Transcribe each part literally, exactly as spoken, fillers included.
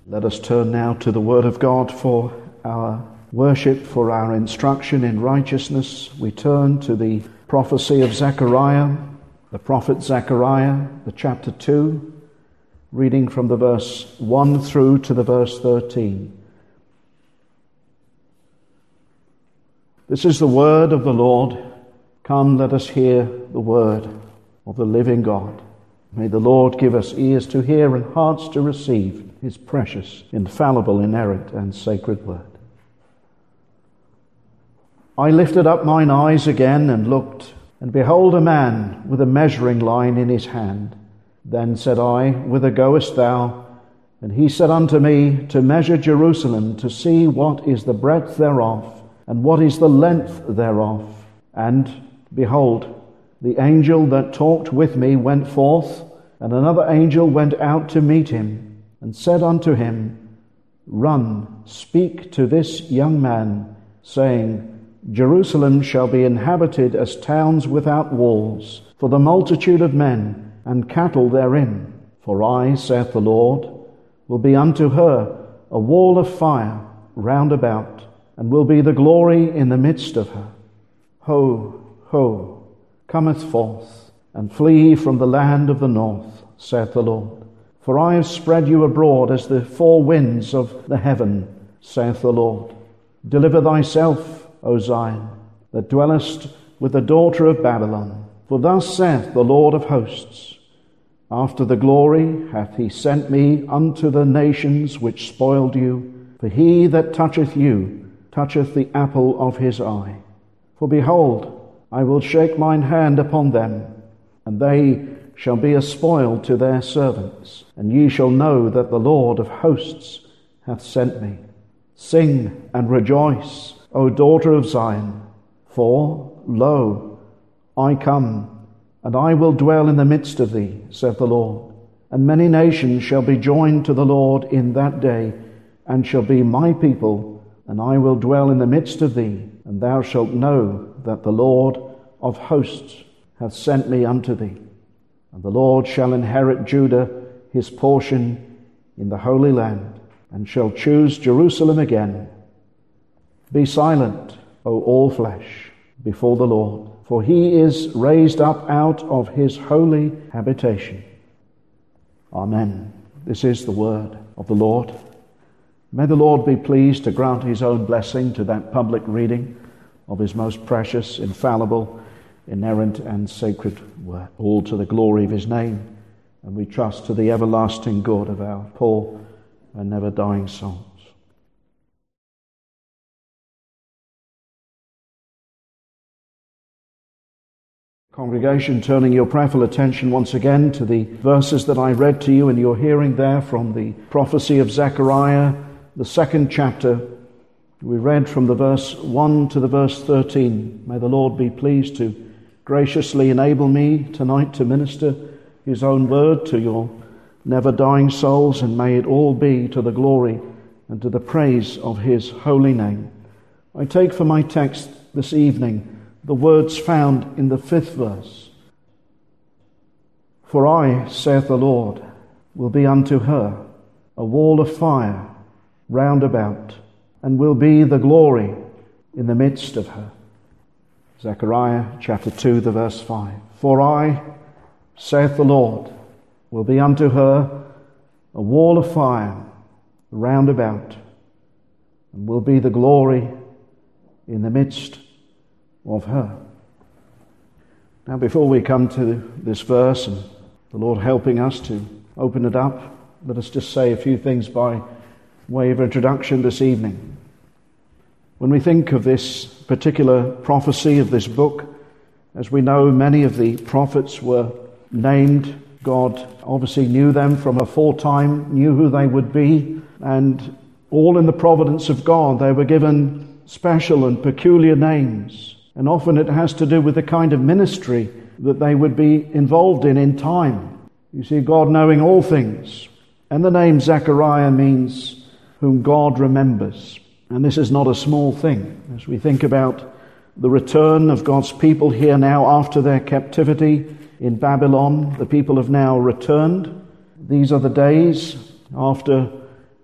Let us turn now to the Word of God for our worship, for our instruction in righteousness. We turn to the prophecy of Zechariah, the prophet Zechariah, the chapter two, reading from the verse one through to the verse thirteen. This is the word of the Lord. Come, let us hear the word of the living God. May the Lord give us ears to hear and hearts to receive his precious, infallible, inerrant, and sacred word. I lifted up mine eyes again and looked, and behold a man with a measuring line in his hand. Then said I, Whither goest thou? And he said unto me, To measure Jerusalem, to see what is the breadth thereof, and what is the length thereof. And behold, the angel that talked with me went forth, and another angel went out to meet him, and said unto him, Run, speak to this young man, saying, Jerusalem shall be inhabited as towns without walls, for the multitude of men and cattle therein. For I, saith the Lord, will be unto her a wall of fire round about, and will be the glory in the midst of her. Ho, ho, cometh forth, and flee from the land of the north, saith the Lord. For I have spread you abroad as the four winds of the heaven, saith the Lord. Deliver thyself, O Zion, that dwellest with the daughter of Babylon. For thus saith the Lord of hosts, After the glory hath he sent me unto the nations which spoiled you. For he that toucheth you toucheth the apple of his eye. For behold, I will shake mine hand upon them, and they shall be a spoil to their servants. And ye shall know that the Lord of hosts hath sent me. Sing and rejoice, O daughter of Zion, for, lo, I come, and I will dwell in the midst of thee, saith the Lord. And many nations shall be joined to the Lord in that day, and shall be my people, and I will dwell in the midst of thee, and thou shalt know that the Lord of hosts hath sent me unto thee. And the Lord shall inherit Judah his portion in the Holy Land, and shall choose Jerusalem again. Be silent, O all flesh, before the Lord, for he is raised up out of his holy habitation. Amen. This is the word of the Lord. May the Lord be pleased to grant his own blessing to that public reading of his most precious, infallible, inerrant, and sacred word, all to the glory of his name, and we trust to the everlasting good of our poor and never dying souls. Congregation, turning your prayerful attention once again to the verses that I read to you in your hearing there from the prophecy of Zechariah, the second chapter. We read from the verse one to the verse thirteen. May the Lord be pleased to graciously enable me tonight to minister his own word to your never dying souls, and may it all be to the glory and to the praise of his holy name. I take for my text this evening the words found in the fifth verse. For I, saith the Lord, will be unto her a wall of fire round about, and will be the glory in the midst of her. Zechariah chapter two, the verse five. For I, saith the Lord, will be unto her a wall of fire round about, and will be the glory in the midst of her. Now, before we come to this verse, and the Lord helping us to open it up, let us just say a few things by way of introduction this evening. When we think of this particular prophecy of this book, as we know, many of the prophets were named. God obviously knew them from aforetime, knew who they would be, and all in the providence of God, they were given special and peculiar names. And often it has to do with the kind of ministry that they would be involved in in time. You see, God knowing all things. And the name Zechariah means whom God remembers. And this is not a small thing. As we think about the return of God's people here now after their captivity in Babylon, the people have now returned. These are the days after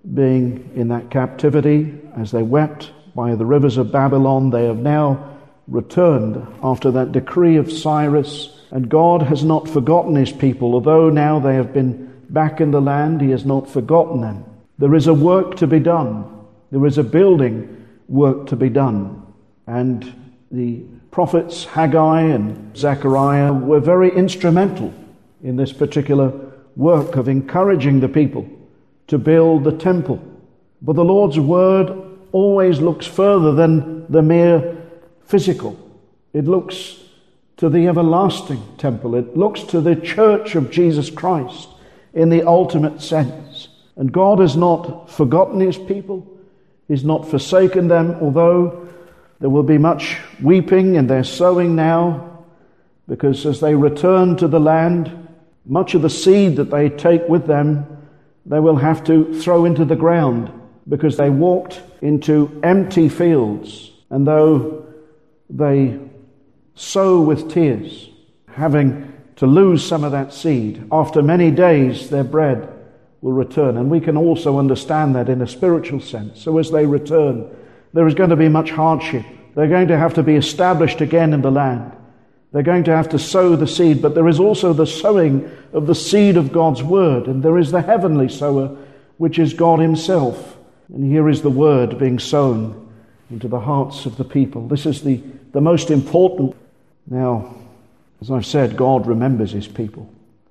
being in that captivity, as they wept by the rivers of Babylon, they have now returned after that decree of Cyrus, and God has not forgotten his people. Although now they have been back in the land, he has not forgotten them. There is a work to be done. There is a building work to be done. And the prophets Haggai and Zechariah were very instrumental in this particular work of encouraging the people to build the temple. But the Lord's word always looks further than the mere physical. It looks to the everlasting temple. It looks to the church of Jesus Christ in the ultimate sense. And God has not forgotten his people. He's not forsaken them, although there will be much weeping and they're sowing now, because as they return to the land, much of the seed that they take with them, they will have to throw into the ground, because they walked into empty fields. And though they sow with tears, having to lose some of that seed, after many days their bread will return. And we can also understand that in a spiritual sense. So as they return, there is going to be much hardship. They're going to have to be established again in the land. They're going to have to sow the seed, but there is also the sowing of the seed of God's word, and there is the heavenly sower, which is God himself. And here is the word being sown into the hearts of the people. This is the, the most important. Now, as I've said, God remembers his people.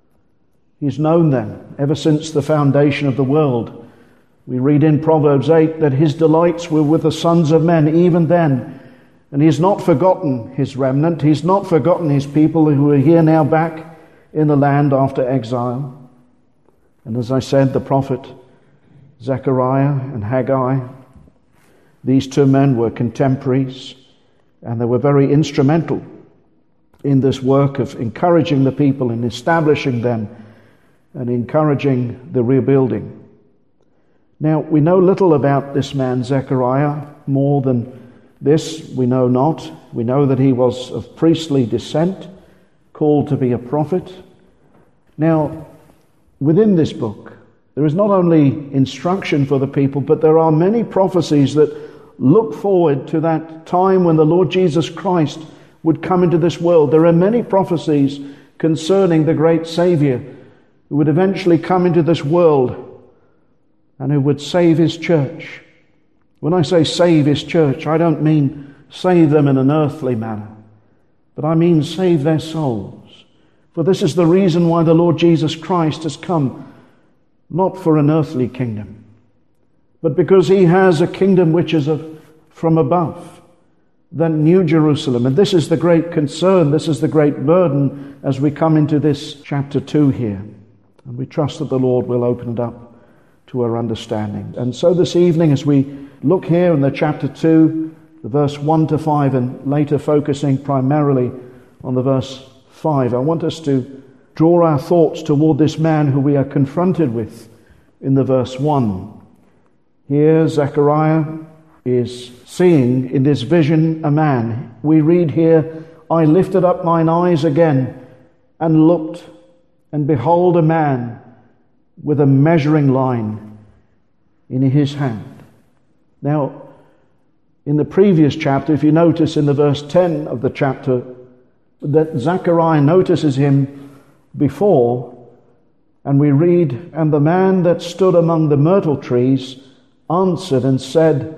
He's known them ever since the foundation of the world. We read in Proverbs eight that his delights were with the sons of men even then. And he's not forgotten his remnant. He's not forgotten his people who are here now back in the land after exile. And as I said, the prophet Zechariah and Haggai, these two men were contemporaries, and they were very instrumental in this work of encouraging the people and establishing them and encouraging the rebuilding. Now, we know little about this man Zechariah. More than this we know not. We know that he was of priestly descent, called to be a prophet. Now, within this book, there is not only instruction for the people, but there are many prophecies that look forward to that time when the Lord Jesus Christ would come into this world. There are many prophecies concerning the great Savior who would eventually come into this world and who would save his church. When I say save his church, I don't mean save them in an earthly manner, but I mean save their souls. For this is the reason why the Lord Jesus Christ has come, not for an earthly kingdom, but because he has a kingdom which is of, from above, that New Jerusalem. And this is the great concern, this is the great burden as we come into this chapter two here. And we trust that the Lord will open it up to our understanding. And so this evening, as we look here in the chapter two, the verse one to five, and later focusing primarily on the verse five, I want us to draw our thoughts toward this man who we are confronted with in the verse one. Here, Zechariah is seeing in this vision a man. We read here, I lifted up mine eyes again and looked, and behold a man with a measuring line in his hand. Now, in the previous chapter, if you notice in the verse ten of the chapter, that Zechariah notices him before, and we read, and the man that stood among the myrtle trees answered and said,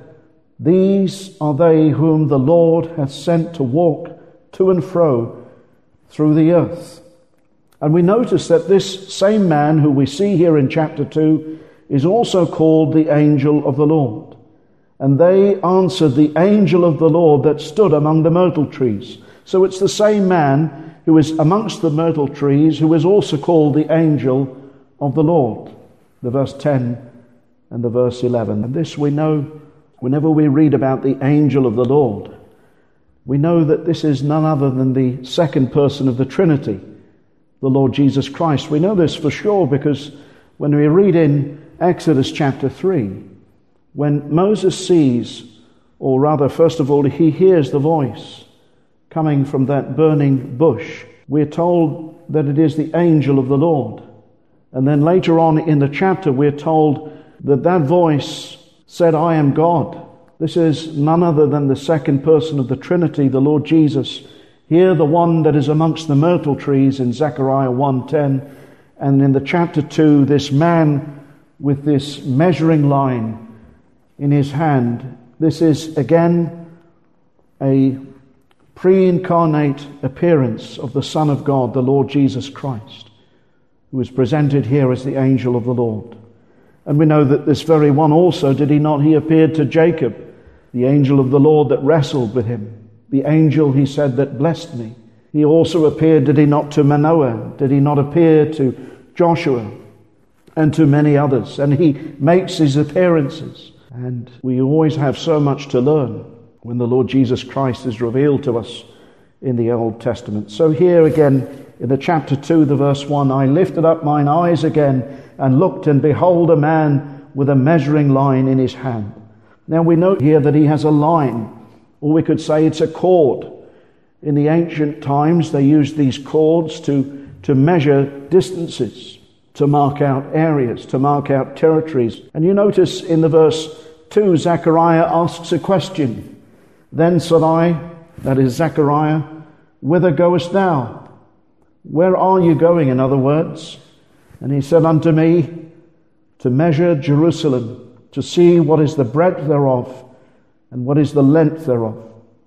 these are they whom the Lord hath sent to walk to and fro through the earth. And we notice that this same man who we see here in chapter two is also called the angel of the Lord. And they answered the angel of the Lord that stood among the myrtle trees. So it's the same man who is amongst the myrtle trees who is also called the angel of the Lord. The verse ten and the verse eleven. And this we know whenever we read about the angel of the Lord. We know that this is none other than the second person of the Trinity, the Lord Jesus Christ. We know this for sure because when we read in Exodus chapter three, when Moses sees, or rather, first of all, he hears the voice coming from that burning bush, we're told that it is the angel of the Lord. And then later on in the chapter, we're told that that voice said, I am God. This is none other than the second person of the Trinity, the Lord Jesus. Here the one that is amongst the myrtle trees in Zechariah one ten. And in the chapter two, this man with this measuring line in his hand. This is again a pre-incarnate appearance of the Son of God, the Lord Jesus Christ, who is presented here as the angel of the Lord. And we know that this very one also, did he not, he appeared to Jacob, the angel of the Lord that wrestled with him. The angel, he said, that blessed me. He also appeared, did he not, to Manoah? Did he not appear to Joshua and to many others? And he makes his appearances. And we always have so much to learn when the Lord Jesus Christ is revealed to us in the Old Testament. So here again, in the chapter two, the verse one, I lifted up mine eyes again and looked, and behold, a man with a measuring line in his hand. Now we note here that he has a line, or we could say it's a cord. In the ancient times, they used these cords to, to measure distances, to mark out areas, to mark out territories. And you notice in the verse two, Zechariah asks a question. Then said I, that is Zechariah, whither goest thou? Where are you going, in other words? And he said unto me, to measure Jerusalem, to see what is the breadth thereof, and what is the length thereof.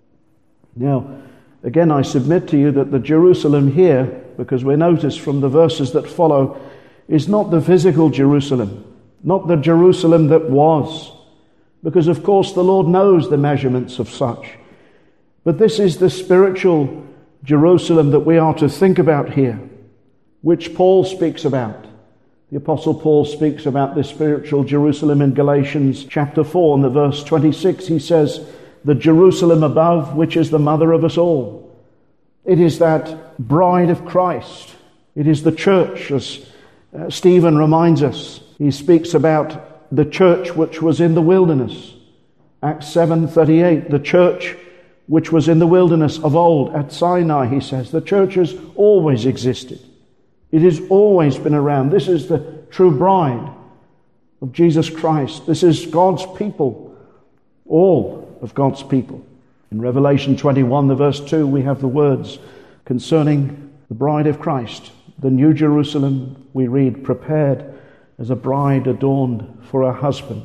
Now, again, I submit to you that the Jerusalem here, because we notice from the verses that follow, is not the physical Jerusalem, not the Jerusalem that was, because of course the Lord knows the measurements of such. But this is the spiritual Jerusalem that we are to think about here, which Paul speaks about. The Apostle Paul speaks about this spiritual Jerusalem in Galatians chapter four, and the verse twenty-six, he says, the Jerusalem above, which is the mother of us all. It is that bride of Christ. It is the church, as uh, Stephen reminds us. He speaks about the church which was in the wilderness. Acts seven thirty-eight, the church which was in the wilderness of old at Sinai, he says. The church has always existed. It has always been around. This is the true bride of Jesus Christ. This is God's people, all of God's people. In Revelation twenty-one, the verse two, we have the words concerning the bride of Christ. The New Jerusalem, we read, prepared as a bride adorned for her husband.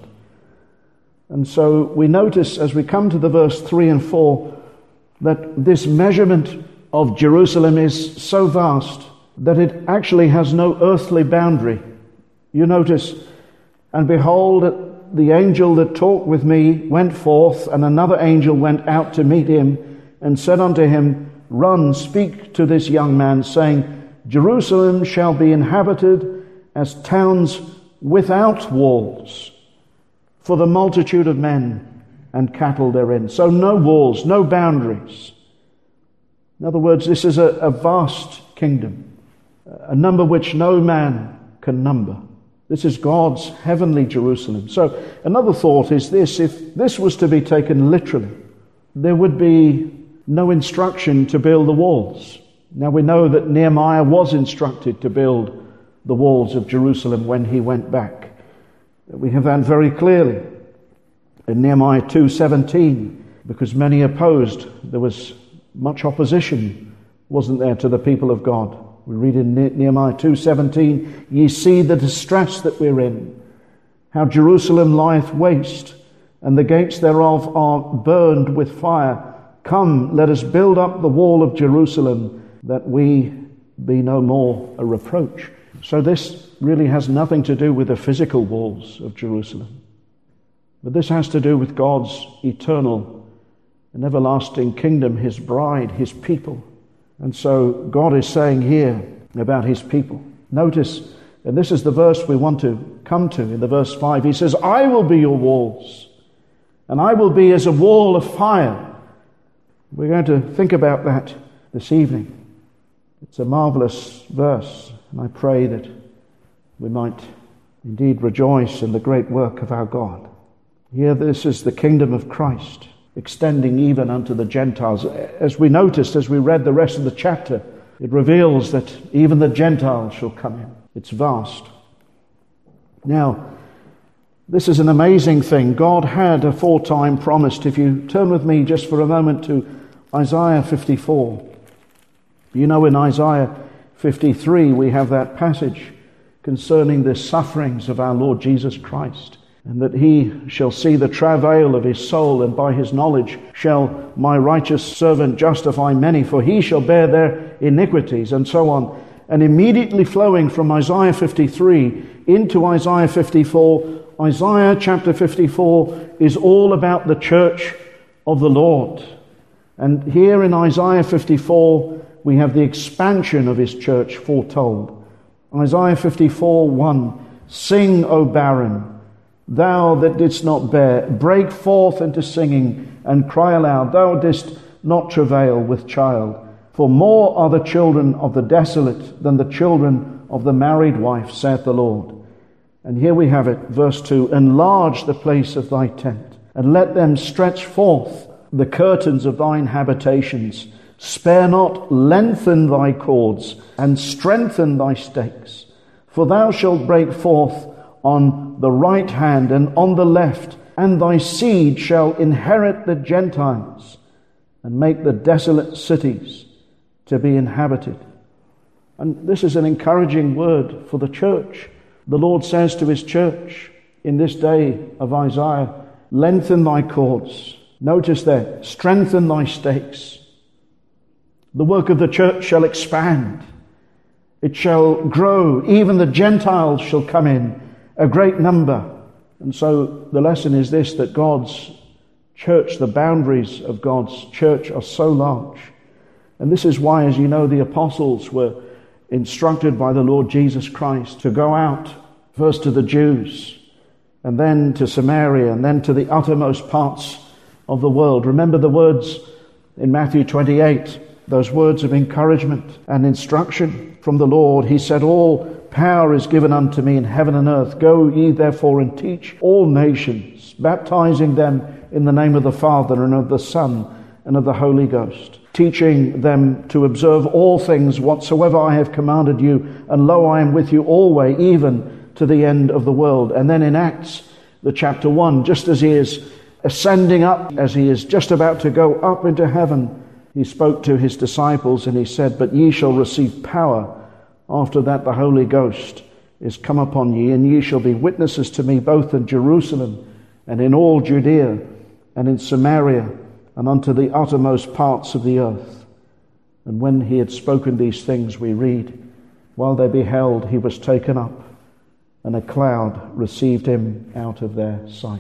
And so we notice as we come to the verse three and four that this measurement of Jerusalem is so vast that it actually has no earthly boundary. You notice, and behold, the angel that talked with me went forth, and another angel went out to meet him and said unto him, Run, speak to this young man, saying, Jerusalem shall be inhabited as towns without walls, for the multitude of men and cattle therein. So no walls, no boundaries. In other words, this is a, a vast kingdom, a number which no man can number. This is God's heavenly Jerusalem. So another thought is this: if this was to be taken literally, there would be no instruction to build the walls. Now we know that Nehemiah was instructed to build the walls of Jerusalem when he went back. We have that very clearly in Nehemiah two seventeen, because many opposed. There was much opposition, wasn't there, to the people of God. We read in Nehemiah two seventeen, Ye see the distress that we're in, how Jerusalem lieth waste, and the gates thereof are burned with fire. Come, let us build up the wall of Jerusalem, that we be no more a reproach. So this really has nothing to do with the physical walls of Jerusalem. But this has to do with God's eternal and everlasting kingdom, his bride, his people. And so God is saying here about his people. Notice, and this is the verse we want to come to in the verse five. He says, I will be your walls, and I will be as a wall of fire. We're going to think about that this evening. It's a marvelous verse, and I pray that we might indeed rejoice in the great work of our God. Here, this is the kingdom of Christ, extending even unto the Gentiles. As we noticed, as we read the rest of the chapter, it reveals that even the Gentiles shall come in. It's vast. Now, This is an amazing thing. God had aforetime promised. If you turn with me just for a moment to Isaiah fifty-four. You know, in Isaiah fifty-three we have that passage concerning the sufferings of our Lord Jesus Christ, and that he shall see the travail of his soul, and by his knowledge shall my righteous servant justify many, for he shall bear their iniquities, and so on. And immediately flowing from Isaiah fifty-three into Isaiah fifty-four, Isaiah chapter fifty-four is all about the church of the Lord. And here in Isaiah fifty-four, we have the expansion of his church foretold. Isaiah fifty-four one, sing, O barren, thou that didst not bear, break forth into singing and cry aloud, thou didst not travail with child. For more are the children of the desolate than the children of the married wife, saith the Lord. And here we have it, verse two, enlarge the place of thy tent, and let them stretch forth the curtains of thine habitations. Spare not, lengthen thy cords, and strengthen thy stakes. For thou shalt break forth on the right hand and on the left, and thy seed shall inherit the Gentiles, and make the desolate cities to be inhabited. And this is an encouraging word for the church. The Lord says to his church in this day of Isaiah, lengthen thy cords. Notice there, strengthen thy stakes. The work of the church shall expand. It shall grow. Even the Gentiles shall come in, a great number. And so the lesson is this, that God's church, the boundaries of God's church are so large. And this is why, as you know, the apostles were instructed by the Lord Jesus Christ to go out first to the Jews, and then to Samaria, and then to the uttermost parts of the world. Remember the words in Matthew twenty-eight, those words of encouragement and instruction from the Lord. He said, all power is given unto me in heaven and earth. Go ye therefore and teach all nations, baptizing them in the name of the Father and of the Son and of the Holy Ghost, teaching them to observe all things whatsoever I have commanded you, and lo, I am with you always, even to the end of the world. And then in Acts, the chapter one, just as he is ascending up, as he is just about to go up into heaven, he spoke to his disciples and he said, but ye shall receive power after that the Holy Ghost is come upon ye, and ye shall be witnesses to me both in Jerusalem and in all Judea and in Samaria and unto the uttermost parts of the earth. And when he had spoken these things, we read, while they beheld, he was taken up, and a cloud received him out of their sight.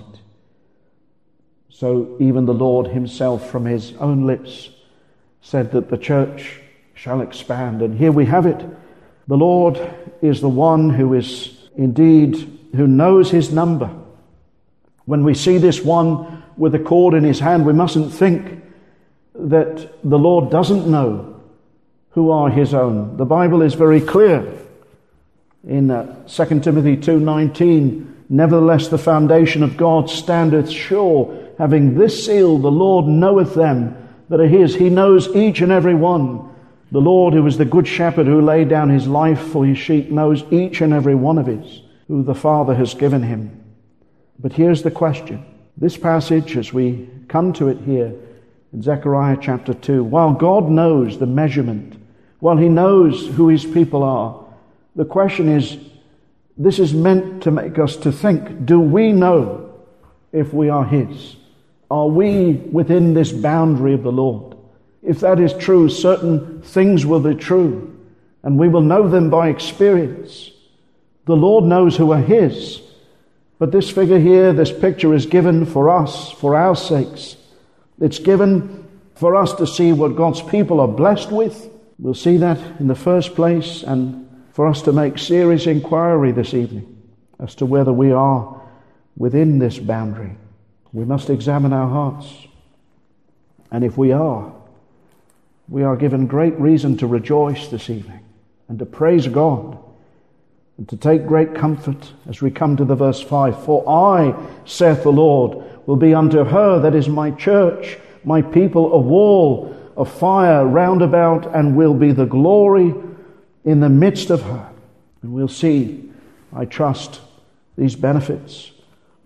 So even the Lord himself from his own lips said that the church shall expand. And here we have it. The Lord is the one who is indeed, who knows his number. When we see this one with a cord in his hand, we mustn't think that the Lord doesn't know who are his own. The Bible is very clear in uh, Second Timothy two nineteen, nevertheless the foundation of God standeth sure, having this seal, the Lord knoweth them that are his. He knows each and every one. The Lord, who is the good shepherd who laid down his life for his sheep, knows each and every one of his, who the Father has given him. But here's the question. This passage, as we come to it here in Zechariah chapter two, while God knows the measurement, while he knows who his people are, the question is, this is meant to make us to think, do we know if we are his? Are we within this boundary of the Lord? If that is true, certain things will be true, and we will know them by experience. The Lord knows who are his. But this figure here, this picture is given for us, for our sakes. It's given for us to see what God's people are blessed with. We'll see that in the first place, and for us to make serious inquiry this evening as to whether we are within this boundary. We must examine our hearts. And if we are, we are given great reason to rejoice this evening and to praise God and to take great comfort as we come to the verse five. For I, saith the Lord, will be unto her that is my church, my people, a wall of fire round about, and will be the glory in the midst of her. And we'll see, I trust, these benefits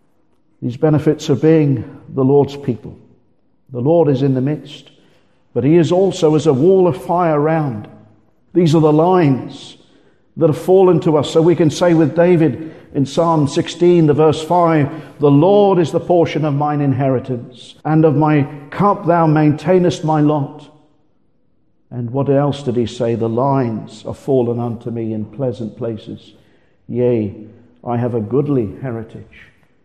These benefits of being the Lord's people. The Lord is in the midst, but he is also as a wall of fire round. These are the lines that have fallen to us. So we can say with David in Psalm sixteen, the verse five, the Lord is the portion of mine inheritance, and of my cup thou maintainest my lot. And what else did he say? The lines are fallen unto me in pleasant places. Yea, I have a goodly heritage.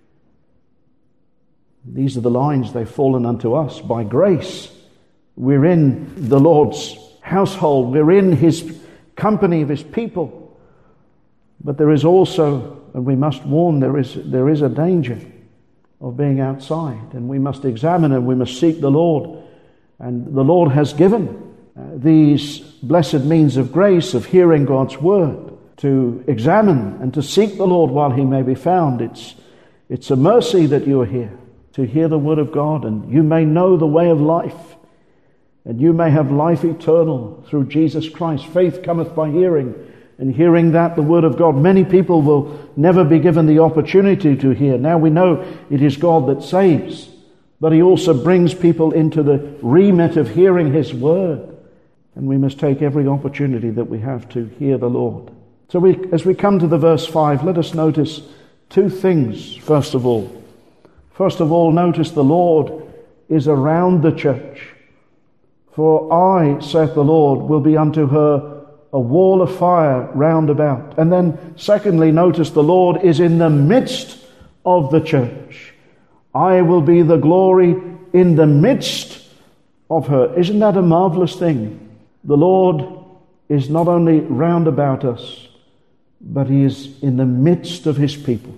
These are the lines, they've fallen unto us by grace. We're in the Lord's household. We're in his company of his people. But there is also, and we must warn, there is there is a danger of being outside. And we must examine and we must seek the Lord. And the Lord has given uh, these blessed means of grace, of hearing God's word, to examine and to seek the Lord while he may be found. It's, it's a mercy that you are here to hear the word of God, and you may know the way of life, and you may have life eternal through Jesus Christ. Faith cometh by hearing, and hearing that, the word of God. Many people will never be given the opportunity to hear. Now we know it is God that saves, but he also brings people into the remit of hearing his word, and we must take every opportunity that we have to hear the Lord. So we, as we come to the verse five, let us notice two things, first of all. First of all, notice the Lord is around the church. For I, saith the Lord, will be unto her a wall of fire round about. And then secondly, notice the Lord is in the midst of the church. I will be the glory in the midst of her. Isn't that a marvelous thing? The Lord is not only round about us, but he is in the midst of his people.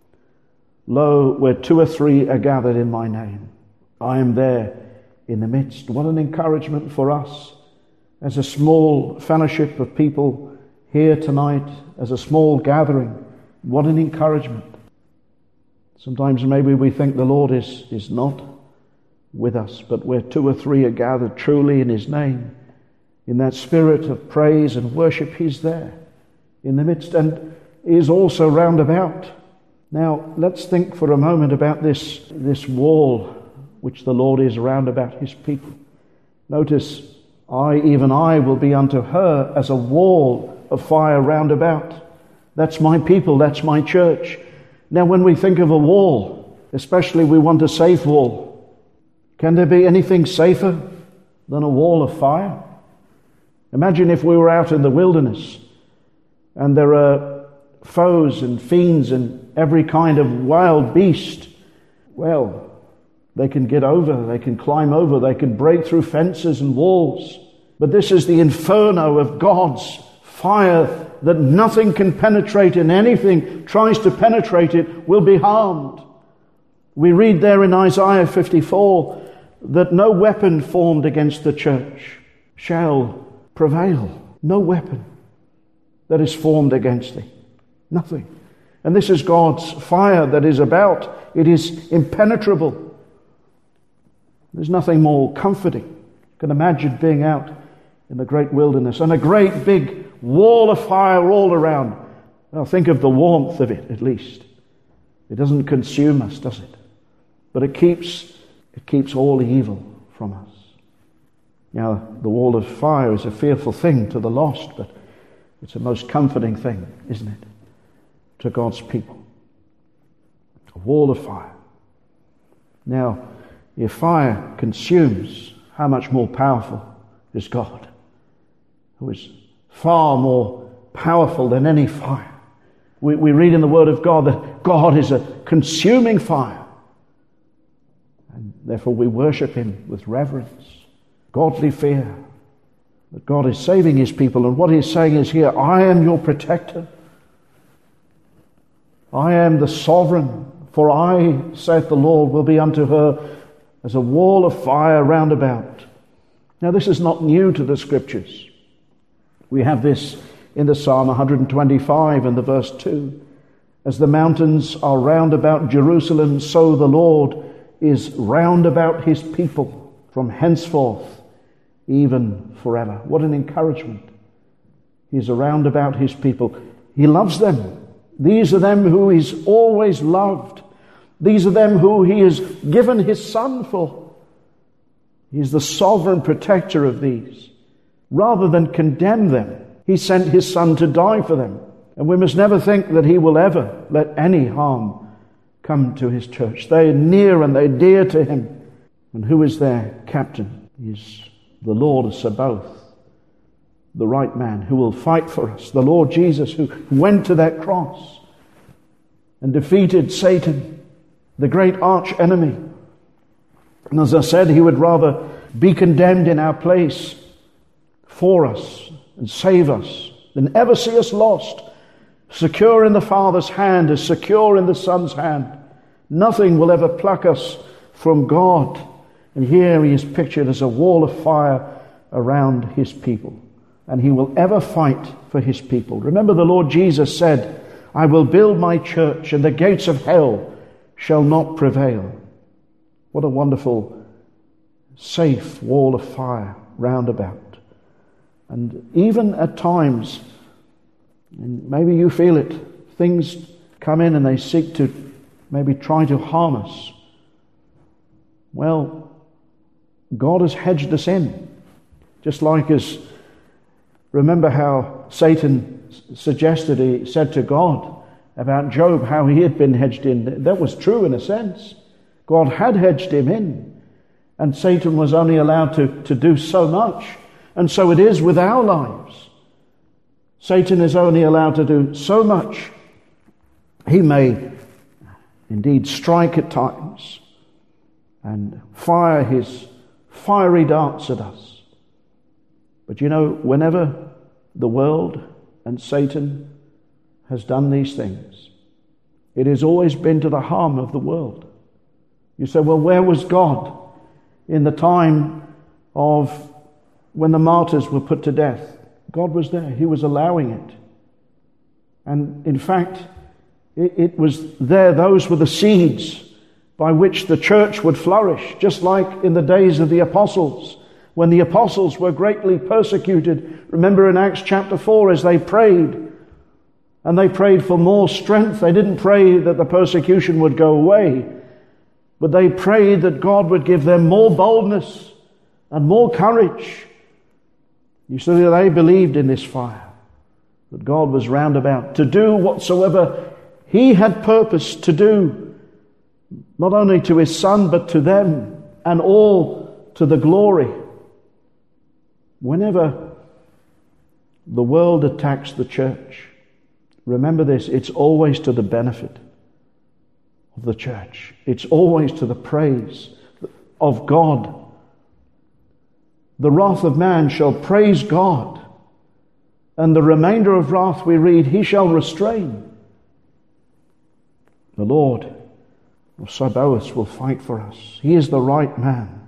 Lo, where two or three are gathered in my name, I am there in the midst. What an encouragement for us as a small fellowship of people here tonight, as a small gathering. What an encouragement. Sometimes maybe we think the Lord is, is not with us, but where two or three are gathered truly in his name, in that spirit of praise and worship, he's there in the midst, and he is also round about. Now, let's think for a moment about this, this wall which the Lord is round about his people. Notice, I, even I, will be unto her as a wall of fire round about. That's my people, that's my church. Now, when we think of a wall, especially we want a safe wall, can there be anything safer than a wall of fire? Imagine if we were out in the wilderness and there are foes and fiends and every kind of wild beast. Well, they can get over, they can climb over, they can break through fences and walls. But this is the inferno of God's fire that nothing can penetrate, and anything tries to penetrate it will be harmed. We read there in Isaiah fifty-four that no weapon formed against the church shall prevail. No weapon that is formed against thee. Nothing. And this is God's fire that is about. It is impenetrable. There's nothing more comforting. You can imagine being out in the great wilderness and a great big wall of fire all around. Well, think of the warmth of it, at least. It doesn't consume us, does it? But it keeps, it keeps all evil from us. Now, the wall of fire is a fearful thing to the lost, but it's a most comforting thing, isn't it, to God's people? A wall of fire. Now, if fire consumes, how much more powerful is God, who is far more powerful than any fire. We, we read in the Word of God that God is a consuming fire. And therefore we worship him with reverence, godly fear, that God is saving his people. And what he's saying is here, I am your protector. I am the sovereign, for I, saith the Lord, will be unto her as a wall of fire round about. Now this is not new to the Scriptures. We have this in the Psalm one twenty-five and the verse two. As the mountains are round about Jerusalem, so the Lord is round about his people from henceforth, even forever. What an encouragement. He's around about his people. He loves them. These are them who he's always loved. These are them who he has given his Son for. He is the sovereign protector of these. Rather than condemn them, he sent his Son to die for them. And we must never think that he will ever let any harm come to his church. They are near and they are dear to him. And who is their captain? He is the Lord of Sabaoth, the right man who will fight for us. The Lord Jesus, who went to that cross and defeated Satan, the great arch enemy. And as I said, he would rather be condemned in our place for us and save us than ever see us lost. Secure in the Father's hand is secure in the Son's hand. Nothing will ever pluck us from God. And here he is pictured as a wall of fire around his people. And he will ever fight for his people. Remember, the Lord Jesus said, I will build my church and the gates of hell shall not prevail. What a wonderful, safe wall of fire round about. And even at times, and maybe you feel it, things come in and they seek to maybe try to harm us. Well, God has hedged us in. Just like as, remember how Satan suggested, he said to God about Job, how he had been hedged in. That was true in a sense. God had hedged him in. And Satan was only allowed to, to do so much. And so it is with our lives. Satan is only allowed to do so much. He may indeed strike at times and fire his fiery darts at us. But you know, whenever the world and Satan has done these things, it has always been to the harm of the world. You say, well, where was God in the time of when the martyrs were put to death? God was there. He was allowing it. And in fact, it, it was there. Those were the seeds by which the church would flourish, just like in the days of the apostles, when the apostles were greatly persecuted. Remember in Acts chapter four, as they prayed, and they prayed for more strength. They didn't pray that the persecution would go away, but they prayed that God would give them more boldness and more courage. You see, they believed in this fire, that God was round about to do whatsoever he had purposed to do, not only to his Son, but to them, and all to the glory. Whenever the world attacks the church, remember this, it's always to the benefit of the church. It's always to the praise of God. The wrath of man shall praise God, and the remainder of wrath we read, he shall restrain. The Lord of Sabaoth will fight for us. He is the right man.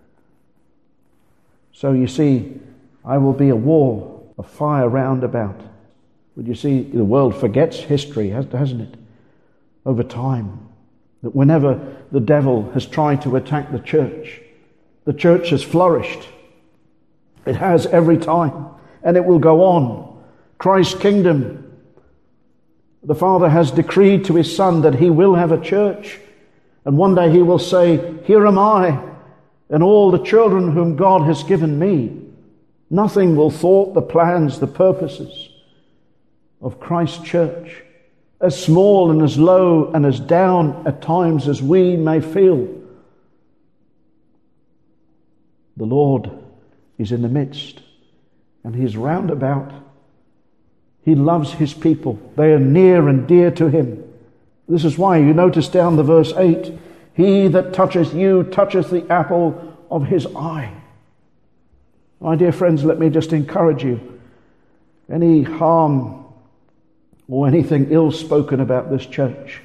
So you see, I will be a wall of fire round about. But you see, the world forgets history, hasn't it? Over time. That whenever the devil has tried to attack the church, the church has flourished. It has every time. And it will go on. Christ's kingdom. The Father has decreed to his Son that he will have a church. And one day he will say, here am I, and all the children whom God has given me. Nothing will thwart the plans, the purposes of Christ's church, as small and as low and as down at times as we may feel. The Lord is in the midst, and he's round about. He loves his people. They are near and dear to him. This is why you notice down the verse eight, he that toucheth you toucheth the apple of his eye. My dear friends, let me just encourage you. Any harm or anything ill spoken about this church,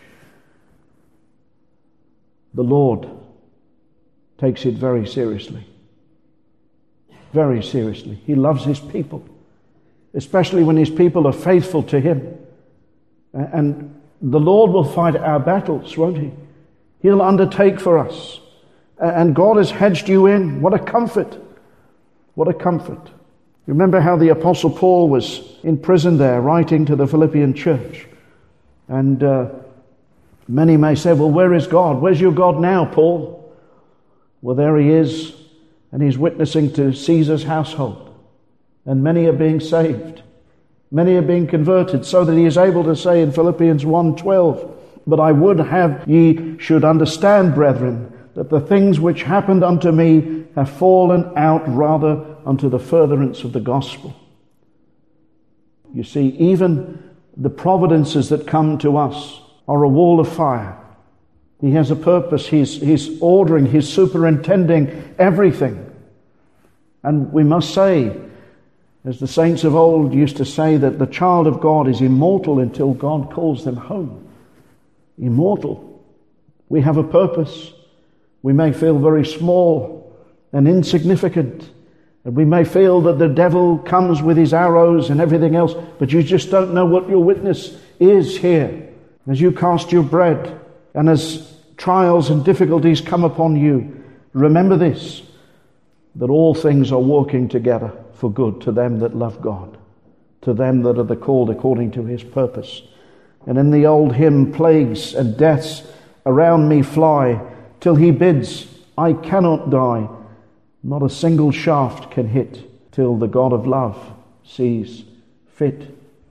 the Lord takes it very seriously. Very seriously. He loves his people, especially when his people are faithful to him. And the Lord will fight our battles, won't he? He'll undertake for us. And God has hedged you in. What a comfort. What a comfort. You remember how the Apostle Paul was in prison there, writing to the Philippian church. And uh, Many may say, well, where is God? Where's your God now, Paul? Well, there he is, and he's witnessing to Caesar's household. And many are being saved. Many are being converted, so that he is able to say in Philippians one twelve, but I would have ye should understand, brethren, that the things which happened unto me have fallen out rather unto the furtherance of the gospel. You see, even the providences that come to us are a wall of fire. He has a purpose. He's, he's ordering, he's superintending everything. And we must say, as the saints of old used to say, that the child of God is immortal until God calls them home. Immortal. We have a purpose. We may feel very small and insignificant, and we may feel that the devil comes with his arrows and everything else, but you just don't know what your witness is here. As you cast your bread, and as trials and difficulties come upon you, remember this, that all things are working together for good to them that love God, to them that are the called according to his purpose. And in the old hymn, plagues and deaths around me fly, till he bids, I cannot die. Not a single shaft can hit, till the God of love sees fit.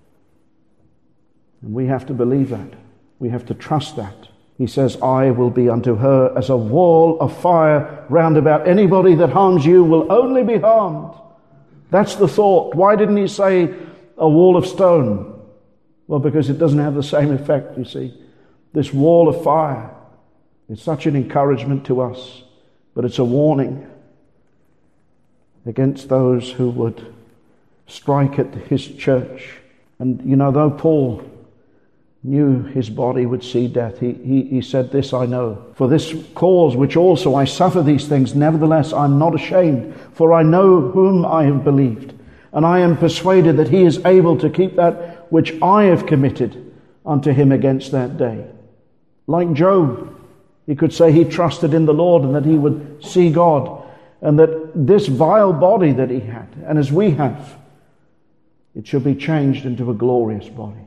And we have to believe that. We have to trust that. He says, I will be unto her as a wall of fire round about. Anybody that harms you will only be harmed. That's the thought. Why didn't he say a wall of stone? Well, because it doesn't have the same effect, you see. This wall of fire is such an encouragement to us, but it's a warning against those who would strike at his church. And, you know, though Paul knew his body would see death, he, he, he said, this I know, for this cause which also I suffer these things, nevertheless I'm not ashamed, for I know whom I have believed, and I am persuaded that he is able to keep that which I have committed unto him against that day. Like Job, he could say he trusted in the Lord and that he would see God, and that this vile body that he had, and as we have, it shall be changed into a glorious body.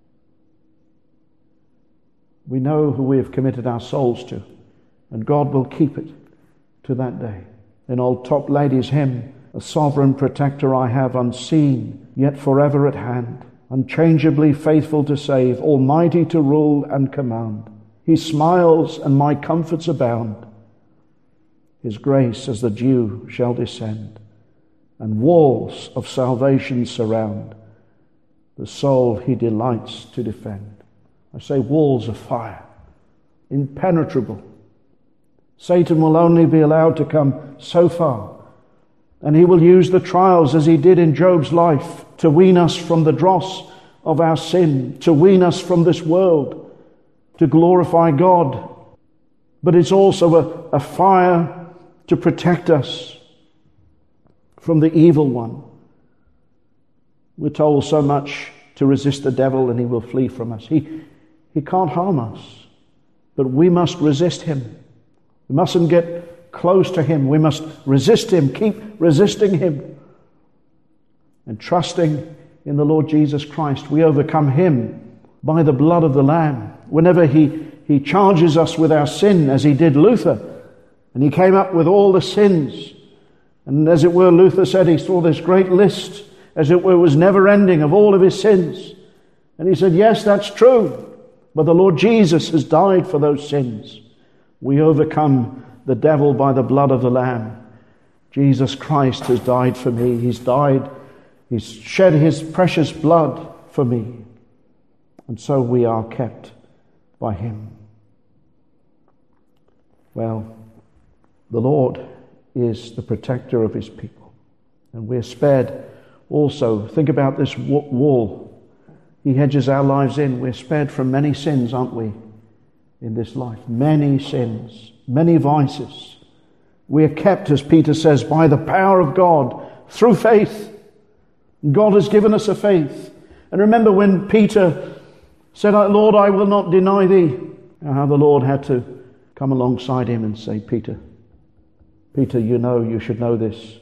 We know who we have committed our souls to, and God will keep it to that day. In old Toplady's hymn, a sovereign protector I have, unseen, yet forever at hand, unchangeably faithful to save, almighty to rule and command. He smiles and my comforts abound. His grace as the dew shall descend, and walls of salvation surround the soul he delights to defend. I say walls of fire, impenetrable. Satan will only be allowed to come so far, and he will use the trials as he did in Job's life to wean us from the dross of our sin, to wean us from this world, to glorify God. But it's also a, a fire to protect us from the evil one. We're told so much to resist the devil and he will flee from us. He, he can't harm us, but we must resist him. We mustn't get close to him. We must resist him, keep resisting him, and trusting in the Lord Jesus Christ. We overcome him by the blood of the Lamb. Whenever he, he charges us with our sin, as he did Luther, and he came up with all the sins, and as it were, Luther said he saw this great list, as it were, was never ending, of all of his sins. And he said, yes, that's true, but the Lord Jesus has died for those sins. We overcome the devil by the blood of the Lamb. Jesus Christ has died for me. He's died, he's shed his precious blood for me. And so we are kept by him. Well, the Lord is the protector of his people, and we're spared also. Think about this wall he hedges our lives in. We're spared from many sins, aren't we, in this life? Many sins, many vices. We're kept, as Peter says, by the power of God through faith. God has given us a faith. And remember when Peter said, Lord, I will not deny thee, how the Lord had to come alongside him and say, Peter, Peter, you know, you should know this.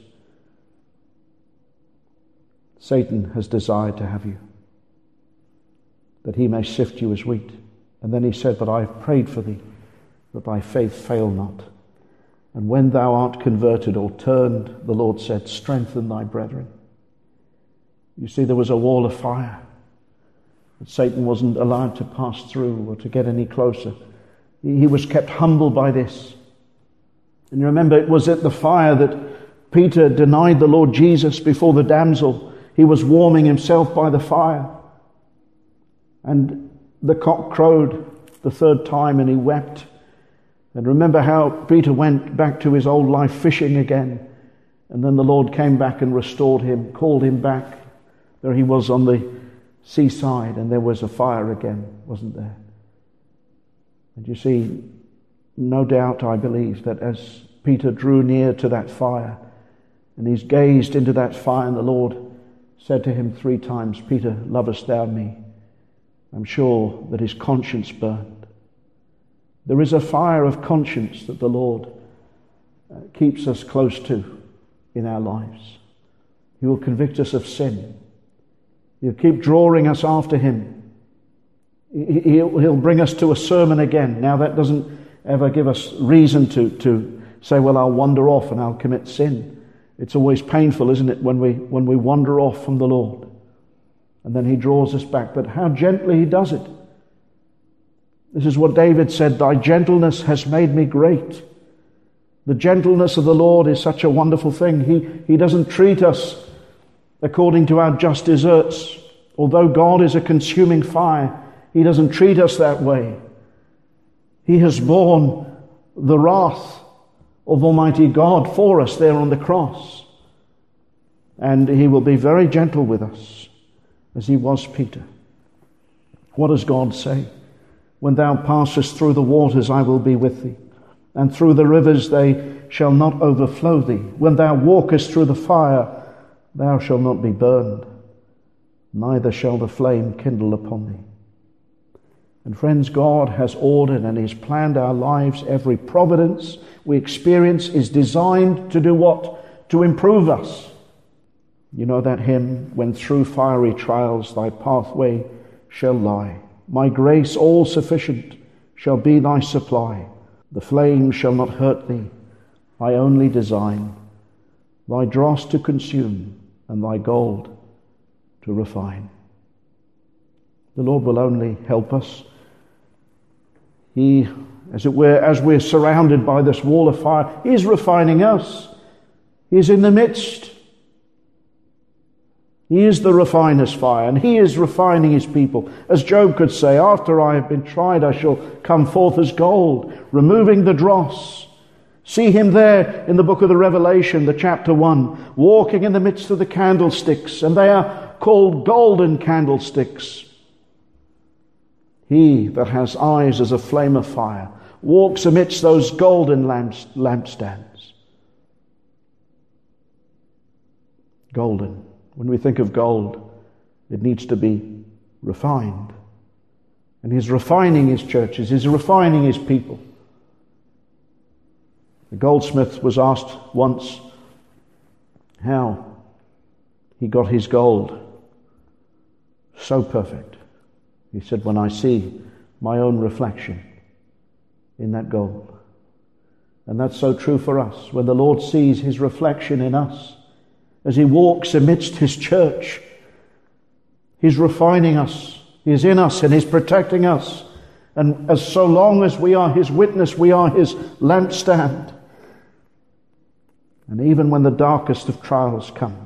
Satan has desired to have you, that he may sift you as wheat. And then he said, but I have prayed for thee, that thy faith fail not. And when thou art converted or turned, the Lord said, strengthen thy brethren. You see, there was a wall of fire that Satan wasn't allowed to pass through or to get any closer. He was kept humble by this. And you remember, it was at the fire that Peter denied the Lord Jesus before the damsel. He was warming himself by the fire. And the cock crowed the third time and he wept. And remember how Peter went back to his old life fishing again. And then the Lord came back and restored him, called him back. There he was on the seaside, and there was a fire again, wasn't there? And you see, no doubt I believe that as Peter drew near to that fire, and he's gazed into that fire, and the Lord said to him three times, Peter, lovest thou me? I'm sure that his conscience burned. There is a fire of conscience that the Lord uh, keeps us close to in our lives. He will convict us of sin. He'll keep drawing us after him. He'll, he'll bring us to a sermon again. Now that doesn't ever give us reason to, to say, well, I'll wander off and I'll commit sin. It's always painful, isn't it, when we, when we wander off from the Lord. And then he draws us back. But how gently he does it. This is what David said, thy gentleness has made me great. The gentleness of the Lord is such a wonderful thing. He, he doesn't treat us according to our just deserts. Although God is a consuming fire, he doesn't treat us that way. He has borne the wrath of Almighty God for us there on the cross. And he will be very gentle with us, as he was Peter. What does God say? When thou passest through the waters, I will be with thee, and through the rivers they shall not overflow thee. When thou walkest through the fire, thou shalt not be burned, neither shall the flame kindle upon thee. And friends, God has ordered and He's planned our lives. Every providence we experience is designed to do what? To improve us. You know that hymn, when through fiery trials thy pathway shall lie. My grace all sufficient shall be thy supply. The flame shall not hurt thee. I only design thy dross to consume and thy gold to refine. The Lord will only help us. He, as it were, as we're surrounded by this wall of fire, He is refining us. He is in the midst. He is the refiner's fire, and He is refining His people. As Job could say, after I have been tried, I shall come forth as gold, removing the dross. See Him there in the book of the Revelation, the chapter one, walking in the midst of the candlesticks, and they are called golden candlesticks. He that has eyes as a flame of fire walks amidst those golden lamps, lampstands. Golden. When we think of gold, it needs to be refined. And He's refining His churches. He's refining His people. The goldsmith was asked once how he got his gold so perfect. He said, when I see my own reflection in that gold. And that's so true for us. When the Lord sees His reflection in us, as He walks amidst His church, He's refining us. He's in us and He's protecting us. And as so long as we are His witness, we are His lampstand. And even when the darkest of trials come,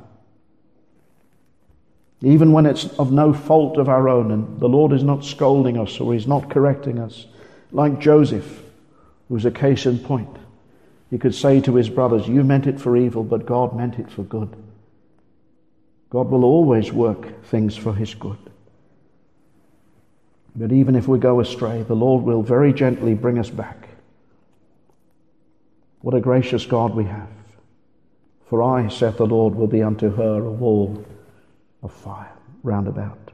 even when it's of no fault of our own, and the Lord is not scolding us or He's not correcting us, like Joseph, who's a case in point, he could say to his brothers, you meant it for evil, but God meant it for good. God will always work things for His good. But even if we go astray, the Lord will very gently bring us back. What a gracious God we have. For I, saith the Lord, will be unto her a wall of fire round about.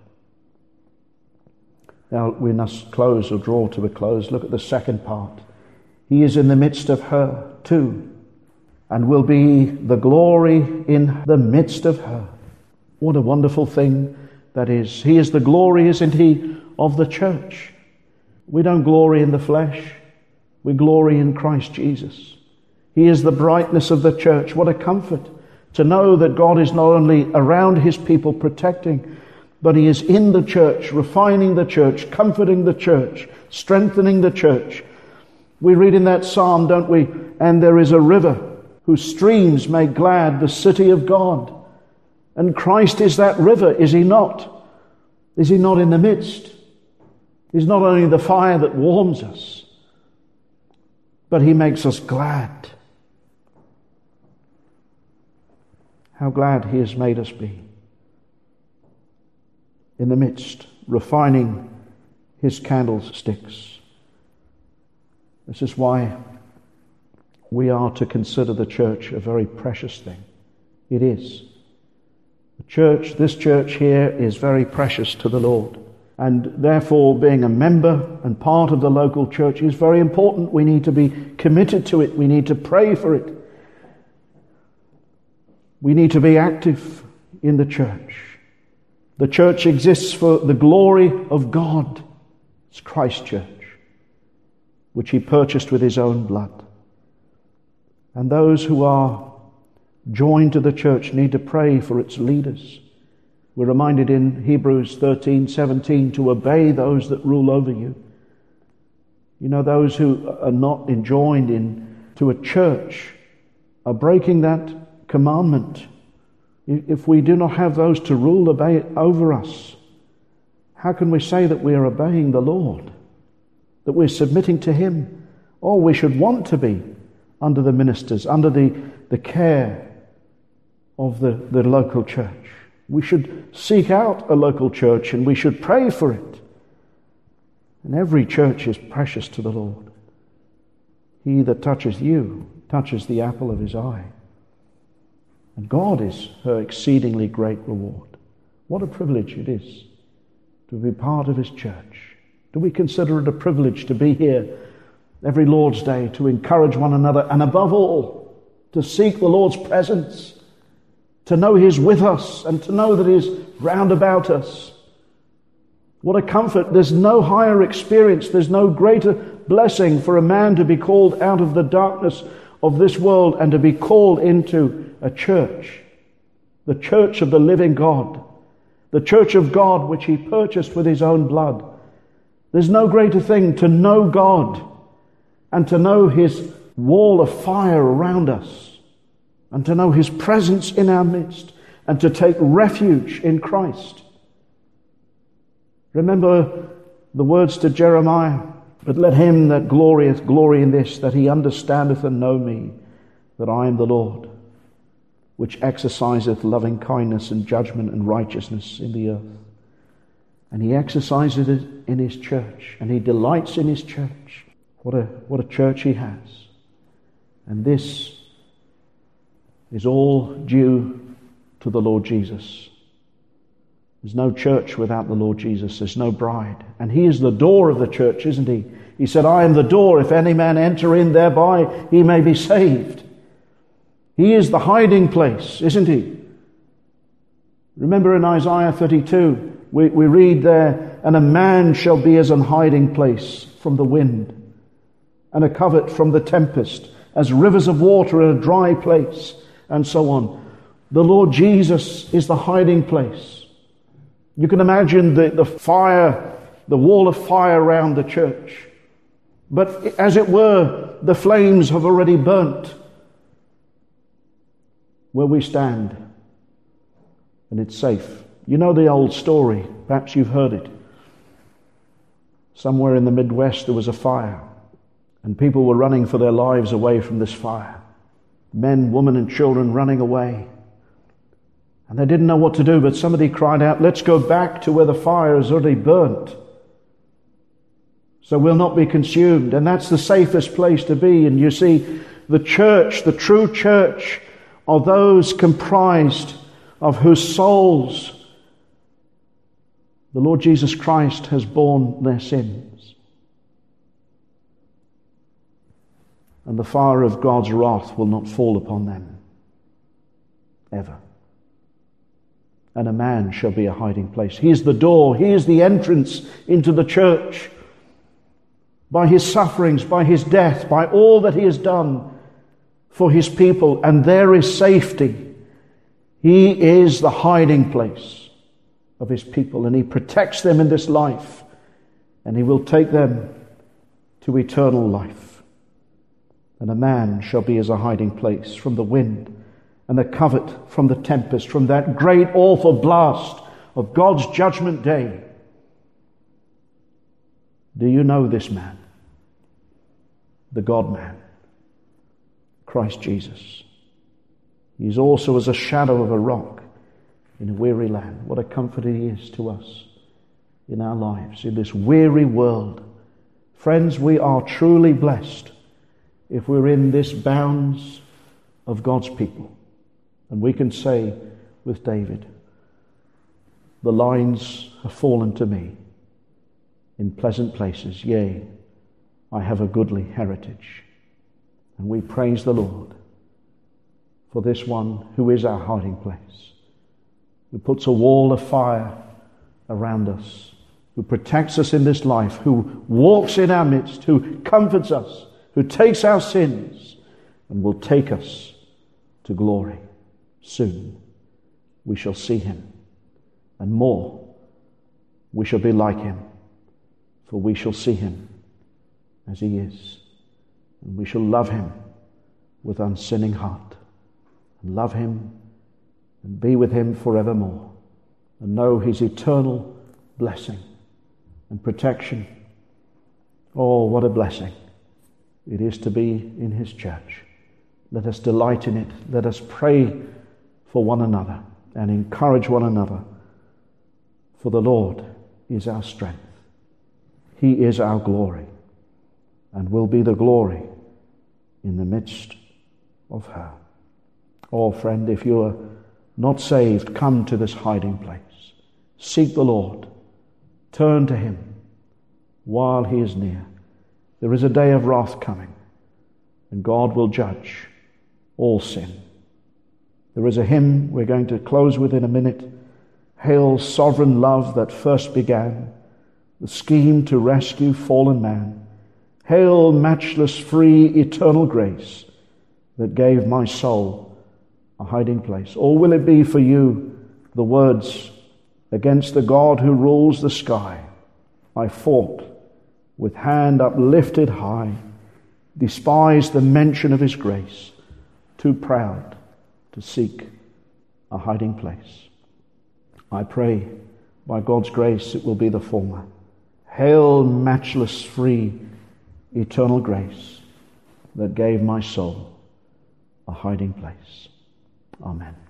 Now we must close or draw to a close. Look at the second part. He is in the midst of her too, and will be the glory in the midst of her. What a wonderful thing that is. He is the glory, isn't He, of the church. We don't glory in the flesh. We glory in Christ Jesus. He is the brightness of the church. What a comfort to know that God is not only around his people protecting, but he is in the church, refining the church, comforting the church, strengthening the church. We read in that psalm, don't we? And there is a river whose streams make glad the city of God. And Christ is that river, is he not? Is he not in the midst? He's not only the fire that warms us, but he makes us glad. How glad he has made us be. In the midst, refining his candlesticks. This is why we are to consider the church a very precious thing. It is. The church, this church here, is very precious to the Lord. And therefore, being a member and part of the local church is very important. We need to be committed to it. We need to pray for it. We need to be active in the church. The church exists for the glory of God. It's Christ's church, which he purchased with his own blood. And those who are joined to the church need to pray for its leaders. We're reminded in Hebrews thirteen seventeen to obey those that rule over you. You know, those who are not enjoined in to a church are breaking that commandment. If we do not have those to rule obey over us, how can we say that we are obeying the Lord? That we're submitting to him? Oh, we should want to be under the ministers, under the, the care of the, the local church. We should seek out a local church and we should pray for it. And every church is precious to the Lord. He that touches you touches the apple of his eye. And God is her exceedingly great reward. What a privilege it is to be part of his church. Do we consider it a privilege to be here every Lord's Day, to encourage one another, and above all, to seek the Lord's presence, to know he is with us, and to know that he is round about us? What a comfort. There's no higher experience, there's no greater blessing for a man to be called out of the darkness of this world and to be called into a church, the church of the living God, the church of God which he purchased with his own blood. There's no greater thing to know God and to know his wall of fire around us and to know his presence in our midst and to take refuge in Christ. Remember the words to Jeremiah, but let him that glorieth glory in this, that he understandeth and know me, that I am the Lord, which exerciseth loving kindness and judgment and righteousness in the earth. And he exercises it in his church, and he delights in his church. What a, what a church he has. And this is all due to the Lord Jesus. There's no church without the Lord Jesus. There's no bride. And he is the door of the church, isn't he? He said, I am the door. If any man enter in thereby, he may be saved. He is the hiding place, isn't he? Remember in Isaiah thirty-two, we, we read there, and a man shall be as an hiding place from the wind, and a covert from the tempest, as rivers of water in a dry place, and so on. The Lord Jesus is the hiding place. You can imagine the, the fire, the wall of fire around the church. But as it were, the flames have already burnt where we stand, and it's safe. You know the old story, perhaps you've heard it. Somewhere in the Midwest there was a fire, and people were running for their lives away from this fire. Men, women and children running away. And they didn't know what to do, but somebody cried out, let's go back to where the fire is already burnt, so we'll not be consumed. And that's the safest place to be. And you see, the church, the true church, are those comprised of whose souls the Lord Jesus Christ has borne their sins. And the fire of God's wrath will not fall upon them, ever. And a man shall be a hiding place. He is the door. He is the entrance into the church. by his sufferings, by his death, by all that he has done for his people, and there is safety. He is the hiding place of his people, and he protects them in this life, and he will take them to eternal life. And a man shall be as a hiding place from the wind, and a covert from the tempest, from that great awful blast of God's judgment day. Do you know this man? The God-man, Christ Jesus. He is also as a shadow of a rock in a weary land. What a comfort he is to us in our lives, in this weary world. Friends, we are truly blessed if we're in this bounds of God's people. And we can say with David, the lines have fallen to me in pleasant places. Yea, I have a goodly heritage. And we praise the Lord for this one who is our hiding place, who puts a wall of fire around us, who protects us in this life, who walks in our midst, who comforts us, who takes our sins and will take us to glory. Soon we shall see him, and more, we shall be like him, for we shall see him as he is, and we shall love him with unsinning heart, and love him and be with him forevermore, and know his eternal blessing and protection. Oh, what a blessing it is to be in his church. Let us delight in it. Let us pray for one another and encourage one another, for the Lord is our strength. He is our glory, and will be the glory in the midst of her. Oh, friend, if you are not saved, come to this hiding place. Seek the Lord. Turn to him while he is near. There is a day of wrath coming, and God will judge all sin. There is a hymn we're going to close with in a minute. Hail, sovereign love that first began the scheme to rescue fallen man. Hail, matchless, free, eternal grace that gave my soul a hiding place. Or will it be for you the words, against the God who rules the sky I fought with hand uplifted high, despised the mention of his grace, too proud to seek a hiding place. I pray by God's grace it will be the former. Hail, matchless, free, eternal grace that gave my soul a hiding place. Amen.